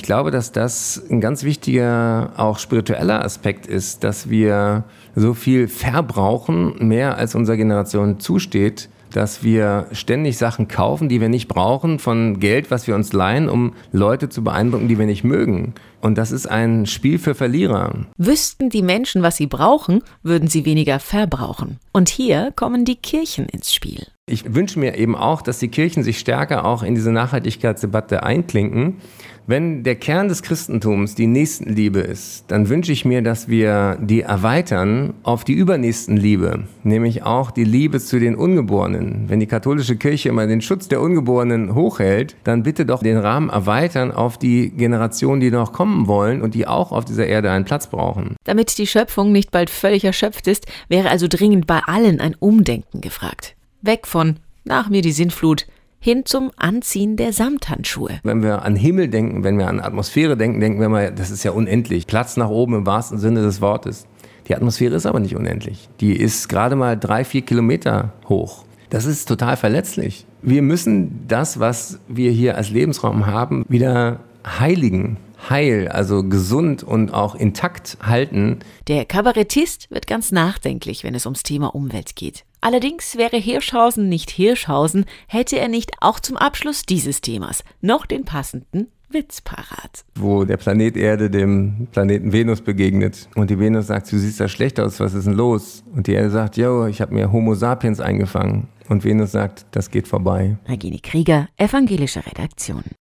Ich glaube, dass das ein ganz wichtiger, auch spiritueller Aspekt ist, dass wir so viel verbrauchen, mehr als unserer Generation zusteht, dass wir ständig Sachen kaufen, die wir nicht brauchen, von Geld, was wir uns leihen, um Leute zu beeindrucken, die wir nicht mögen. Und das ist ein Spiel für Verlierer. Wüssten die Menschen, was sie brauchen, würden sie weniger verbrauchen. Und hier kommen die Kirchen ins Spiel. Ich wünsche mir eben auch, dass die Kirchen sich stärker auch in diese Nachhaltigkeitsdebatte einklinken. Wenn der Kern des Christentums die Nächstenliebe ist, dann wünsche ich mir, dass wir die erweitern auf die Übernächstenliebe, nämlich auch die Liebe zu den Ungeborenen. Wenn die katholische Kirche immer den Schutz der Ungeborenen hochhält, dann bitte doch den Rahmen erweitern auf die Generationen, die noch kommen wollen und die auch auf dieser Erde einen Platz brauchen. Damit die Schöpfung nicht bald völlig erschöpft ist, wäre also dringend bei allen ein Umdenken gefragt. Weg von „nach mir die Sintflut" hin zum Anziehen der Samthandschuhe. Wenn wir an Himmel denken, wenn wir an Atmosphäre denken, denken wir mal, das ist ja unendlich. Platz nach oben im wahrsten Sinne des Wortes. Die Atmosphäre ist aber nicht unendlich. Die ist gerade mal 3-4 Kilometer hoch. Das ist total verletzlich. Wir müssen das, was wir hier als Lebensraum haben, wieder heiligen. Heil, also gesund und auch intakt halten. Der Kabarettist wird ganz nachdenklich, wenn es ums Thema Umwelt geht. Allerdings wäre Hirschhausen nicht Hirschhausen, hätte er nicht auch zum Abschluss dieses Themas noch den passenden Witz parat. Wo der Planet Erde dem Planeten Venus begegnet und die Venus sagt, du siehst da schlecht aus, was ist denn los? Und die Erde sagt, yo, ich habe mir Homo sapiens eingefangen. Und Venus sagt, das geht vorbei. Regine Krieger, Evangelische Redaktion.